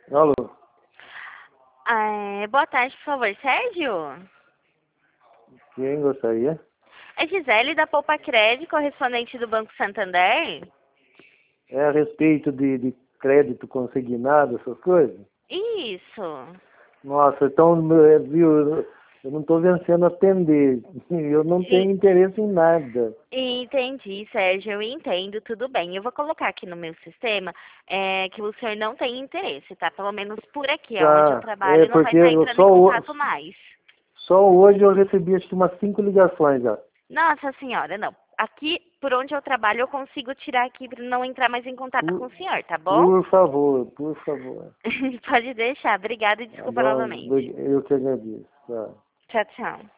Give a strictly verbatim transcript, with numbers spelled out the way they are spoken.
Alô, É, boa tarde, por favor, Sérgio. quem gostaria? É Gisele da Poupa Crédito, correspondente do Banco Santander? É a respeito de, de crédito consignado, essas coisas? Isso. Nossa, então, eh, viu, eu não estou vencendo atender. Eu não E- tenho interesse em nada. Entendi, Sérgio, eu entendo, tudo bem. Eu vou colocar aqui no meu sistema é, que o senhor não tem interesse, tá? Pelo menos por aqui, onde eu Tá, é trabalho, não vai porque estar eu entrando em só, ho- contato mais. só hoje eu recebi acho que umas cinco ligações já. Nossa senhora, não. Aqui, por onde eu trabalho, eu consigo tirar aqui para não entrar mais em contato Por, com o senhor, tá bom? por favor, por favor. Pode deixar. Obrigada e Tá desculpa bom? novamente. Eu que agradeço. Tá. Tchau, tchau.